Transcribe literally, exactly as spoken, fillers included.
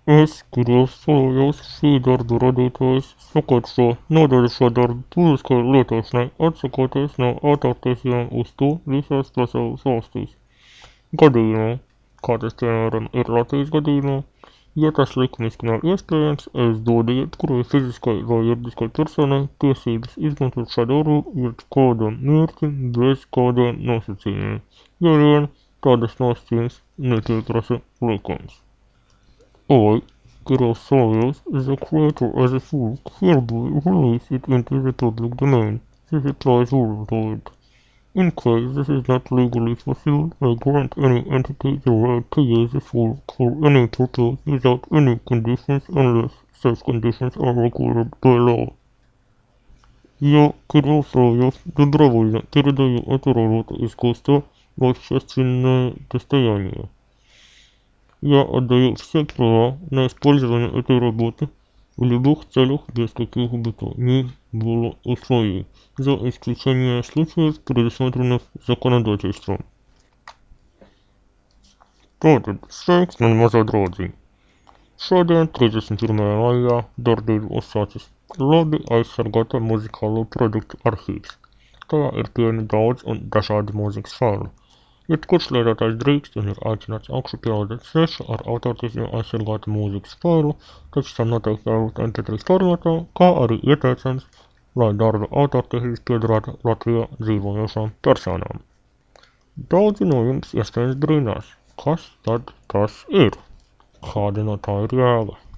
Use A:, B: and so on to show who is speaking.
A: Es kirjastusoloojus Sidardu radītājs saka, ka nodaļas darba publiskai lietošanai atsakoties no autortiesībām uz to visās pasaules valstīs. Gadījumā, kā tas piemēram ir Latvijas gadījumā, ja tas likumiski nav iespējams, es dodu jebkurai fiziskai vai juridiskai personai tiesības izmantot šādu jeb kādam mērķim bez kādiem nosacījumiem, ja vien tādas nosacījums nepieprasa likums. I, Kirjastusoloojus is a creator as a full hereby release it into the public domain. This applies worldwide. In case this is not legally possible, I grant any entity the right to use the full for any purpose without any conditions unless such conditions are required by law. Я, Кирилл Соловьев, добровольно передаю эту работу искусства в общественное достояние. Я отдаю все права на использование этой работы в любых целях без каких бы то ни было условий, за исключением случаев, предусмотренных законодательством. Tātad sveiks, man mazā draudziņ. Šodien, trīsdesmit pirmajā maijā, darbību uzsācis labi aizsargāta muzikālo produktu arhīvs. Tajā ir pieejami daudz un dažādi mūzikas faili. Jebkurš lietotājs drīkst un ir aicināts augšupielādēt svešu ar autortiesībām aizsargātu mūzikas failu, taču tam noteikti jābūt em pe trīs formātā, kā arī ieteicams, lai darba autortiesības piederētu Latvijā dzīvojošām personām. Daudzi no jums iespējams brīnās, kas tad tas ir? Kāda no tā ir jēga?